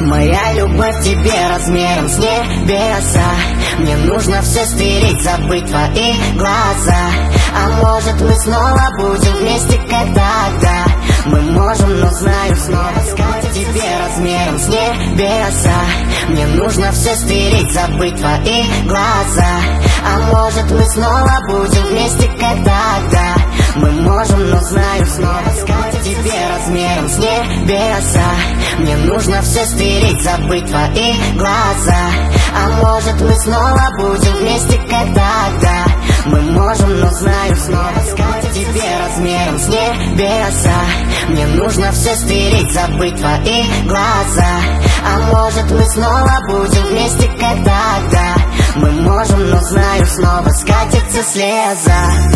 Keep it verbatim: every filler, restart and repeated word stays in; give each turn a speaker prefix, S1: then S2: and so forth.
S1: Моя любовь тебе размером с небеса. Мне нужно все стереть, забыть твои глаза. А может мы снова будем вместе, как тогда? Мы можем, но знаю, снова сказать тебе размером с небеса. Мне нужно все стереть, забыть твои глаза. А может мы снова будем вместе, как тогда? Мы можем, но знаю, снова сказать тебе размером с небеса. Мне нужно все стереть, забыть твои глаза. А может мы снова будем вместе, как тогда? Мы можем, но знаю, снова сказать тебе размером с небеса. Мне нужно все стереть, забыть твои глаза. А может мы снова будем вместе, как тогда? Мы можем, но знаю, снова скатится слеза.